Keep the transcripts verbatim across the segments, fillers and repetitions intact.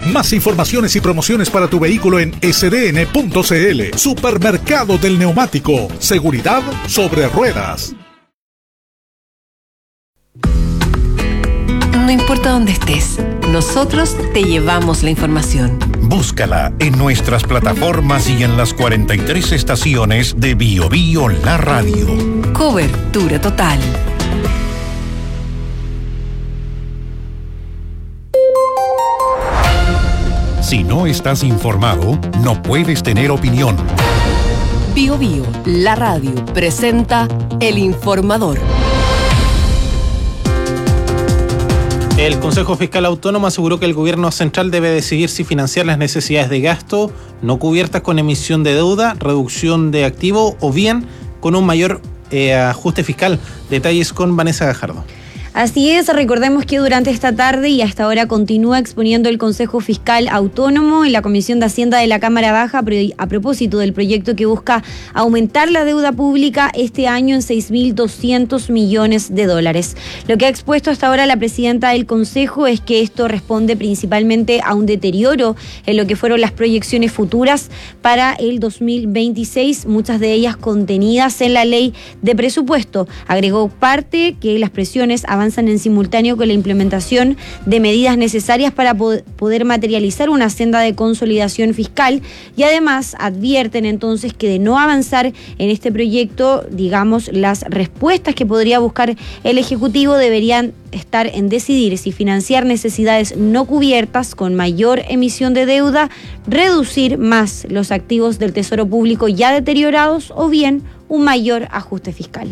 Más informaciones y promociones para tu vehículo en ese de ene punto ce ele. Supermercado del Neumático. Seguridad sobre ruedas. No importa dónde estés, nosotros te llevamos la información. Búscala en nuestras plataformas y en las cuarenta y tres estaciones de Bio Bio La Radio. Cobertura total. Si no estás informado, no puedes tener opinión. Bio Bio La Radio presenta El Informador. El Consejo Fiscal Autónomo aseguró que el gobierno central debe decidir si financiar las necesidades de gasto no cubiertas con emisión de deuda, reducción de activo o bien con un mayor eh, ajuste fiscal. Detalles con Vanessa Gajardo. Así es, recordemos que durante esta tarde y hasta ahora continúa exponiendo el Consejo Fiscal Autónomo en la Comisión de Hacienda de la Cámara Baja a propósito del proyecto que busca aumentar la deuda pública este año en seis mil doscientos millones de dólares. Lo que ha expuesto hasta ahora la presidenta del Consejo es que esto responde principalmente a un deterioro en lo que fueron las proyecciones futuras para el dos mil veintiséis, muchas de ellas contenidas en la ley de presupuesto. Agregó parte que las presiones avanzan en simultáneo con la implementación de medidas necesarias para poder materializar una senda de consolidación fiscal y además advierten entonces que de no avanzar en este proyecto, digamos, las respuestas que podría buscar el Ejecutivo deberían estar en decidir si financiar necesidades no cubiertas con mayor emisión de deuda, reducir más los activos del Tesoro Público ya deteriorados o bien un mayor ajuste fiscal.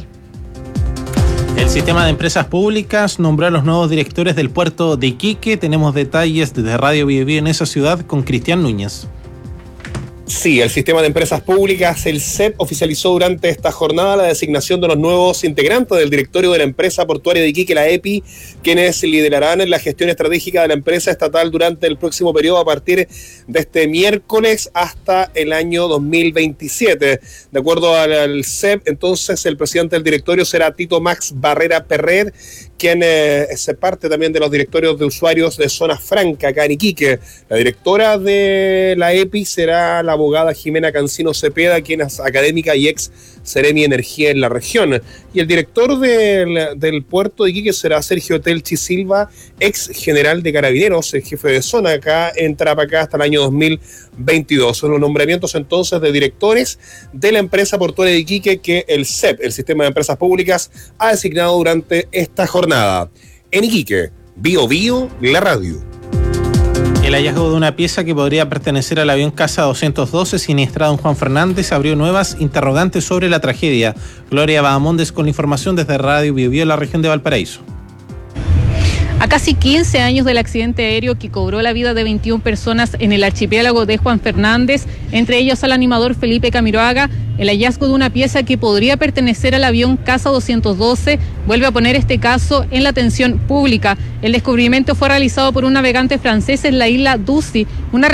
El sistema de empresas públicas nombró a los nuevos directores del puerto de Iquique. Tenemos detalles desde Radio Bio Bio en esa ciudad con Cristian Núñez. Sí, el sistema de empresas públicas, el C E P, oficializó durante esta jornada la designación de los nuevos integrantes del directorio de la empresa portuaria de Iquique, la E P I, quienes liderarán la gestión estratégica de la empresa estatal durante el próximo periodo a partir de este miércoles hasta el año dos mil veintisiete. De acuerdo al C E P, entonces el presidente del directorio será Tito Max Barrera Perret, quien eh, es parte también de los directorios de usuarios de Zona Franca, acá en Iquique. La directora de la E P I será la abogada Jimena Cancino Cepeda, quien es académica y ex Seremi Energía en la región. Y el director del, del puerto de Iquique será Sergio Telchi Silva, ex general de Carabineros, el jefe de zona acá en Tarapacá hasta el año dos mil veintidós. Son los nombramientos entonces de directores de la empresa portuaria de Iquique que el C E P, el Sistema de Empresas Públicas, ha designado durante esta jornada. En Iquique, Bio Bio, la radio. El hallazgo de una pieza que podría pertenecer al avión Casa doscientos doce siniestrado en Juan Fernández abrió nuevas interrogantes sobre la tragedia. Gloria Bahamondes con la información desde Radio Bio Bio, la región de Valparaíso. A casi quince años del accidente aéreo que cobró la vida de veintiuna personas en el archipiélago de Juan Fernández, entre ellos al animador Felipe Camiroaga, el hallazgo de una pieza que podría pertenecer al avión Casa doscientos doce vuelve a poner este caso en la atención pública. El descubrimiento fue realizado por un navegante francés en la isla Ducie, una